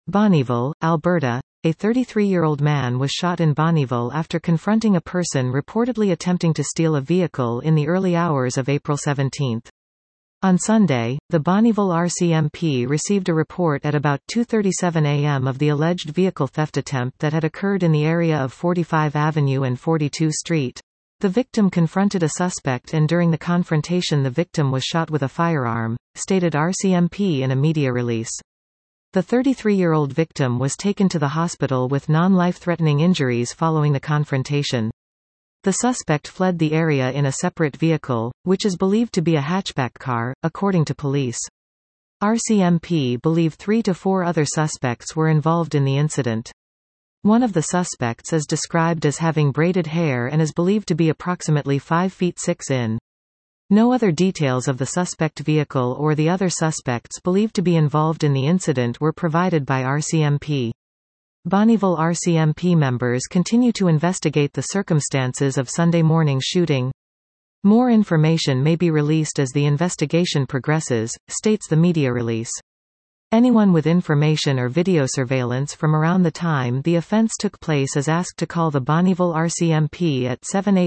Bonnyville, Alberta. A 33-year-old man was shot in Bonnyville after confronting a person reportedly attempting to steal a vehicle in the early hours of April 17. On Sunday, the Bonnyville RCMP received a report at about 2:37 a.m. of the alleged vehicle theft attempt that had occurred in the area of 45 Avenue and 42 Street. The victim confronted a suspect and during the confrontation the victim was shot with a firearm, stated RCMP in a media release. The 33-year-old victim was taken to the hospital with non-life-threatening injuries following the confrontation. The suspect fled the area in a separate vehicle, which is believed to be a hatchback car, according to police. RCMP believe 3 to 4 other suspects were involved in the incident. One of the suspects is described as having braided hair and is believed to be approximately 5 feet 6 in. No other details of the suspect vehicle or the other suspects believed to be involved in the incident were provided by RCMP. Bonnyville RCMP members continue to investigate the circumstances of Sunday morning's shooting. More information may be released as the investigation progresses, states the media release. Anyone with information or video surveillance from around the time the offense took place is asked to call the Bonnyville RCMP at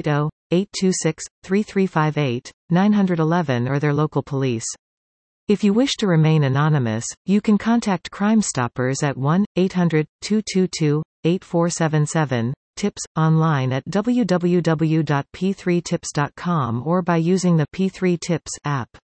780-826-3358, 911 or their local police. If you wish to remain anonymous, you can contact Crime Stoppers at 1-800-222-8477, tips, online at www.p3tips.com or by using the P3 Tips app.